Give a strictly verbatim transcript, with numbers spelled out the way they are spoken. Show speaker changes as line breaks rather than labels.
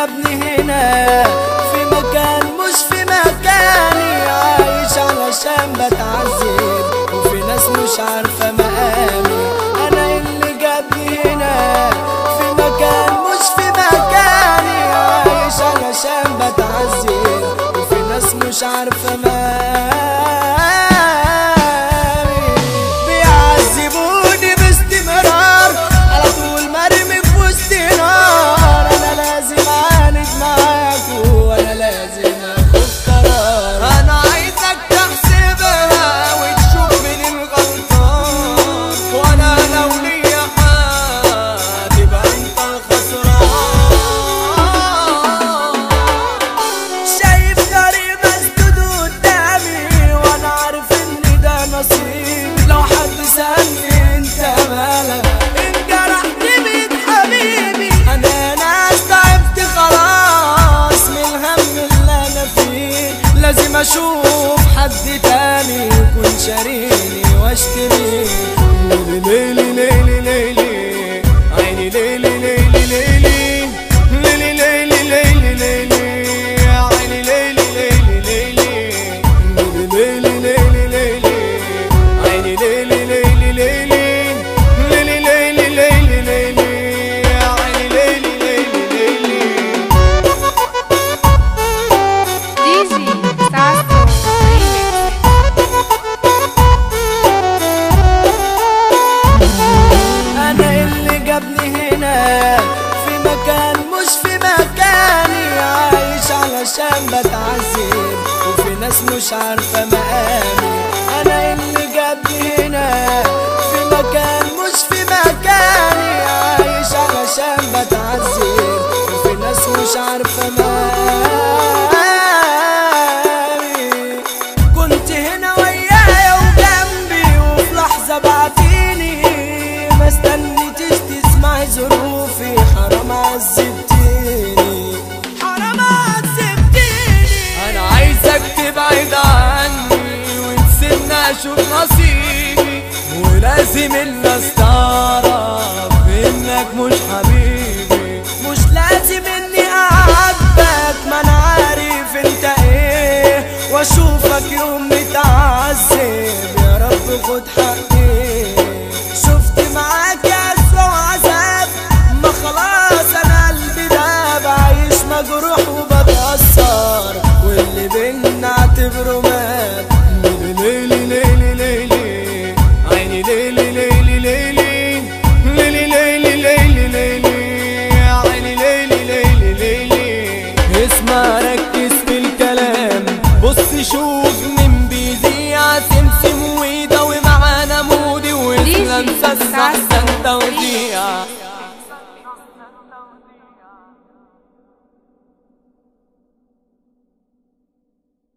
جابني هنا في مكان مش في مكاني، عايش علشان بتعذب وفي ناس مش عارفة مقامي. أنا اللي جابني هنا في مكان مش في مكاني، عايش علشان بتعذب وفي ناس مش عارفة مقامي. بيعذبوني باستمرار على طول مرمي في وسط نار، أنا لازم أعاند معاكوا وأنا لازم آخد قرار.
أنا عايزك تحسبها وتشوف مين الغلطان، وأنا لو ليا حق تبقى أنت الخسران.
شايف طريق مسدود قدامي وأنا عارف إن ده نصيب، لو حد سألني أنت مالك انجرحت بيد حبيبي. أنا ناس تعبت خلاص من الهم اللي أنا فيه، لازم أشوف حد تاني يكون شاريني واشتريه. ليلي ليلي ليلي عيني ليلي ليلي ليلي ليلي ليلي ليلي ليلي عيني ليلي ليلي ليلي ليلي ليلي ليلي عيني ليلي ليلي ليلي ليلي ليلي ليلي ليلي عيني ليلي ليلي ليلي.
دي جي ساسو ريميكس.
أنا اللي جابني هنا في مكان مش في مكاني، عايش علشان بتعذب وفي ناس مش عارفة مقامي. أنا اللي جابني هنا في مكان مش في مكاني، عايش علشان بتعذب وفي ناس مش عارفة مقامي. كنت هنا ويايا وجنبي وفي لحظة بعتيني، ما استنيتش تسمعي ظروفي، حرام عذبتيني حرام عذبتيني.
أنا عايزك تبعد عني وتسيبني أشوف نصيبي، ولازم الناس تعرف إنك مش حبيبي.
مش لازم اني اعاتبك، ما انا عارف انت ايه، واشوفك يوم متعذب يا رب خد حقي. شفت معاك اسوء عذاب، ما خلاص انا قلبي داب، عايش مجروح وبتأثر واللي بينا اعتبره مات.
ليلي ليلي ليلي عيني ليلي ليلي ليلي ليلي ليلي ليلي ليلي عيني ليلي ليلي ليلي. اسمع ركز في الكلام، بص شوف مين بيذيع، سمسم ويدا ومعانا مودي واسلام سس احسن توزيع.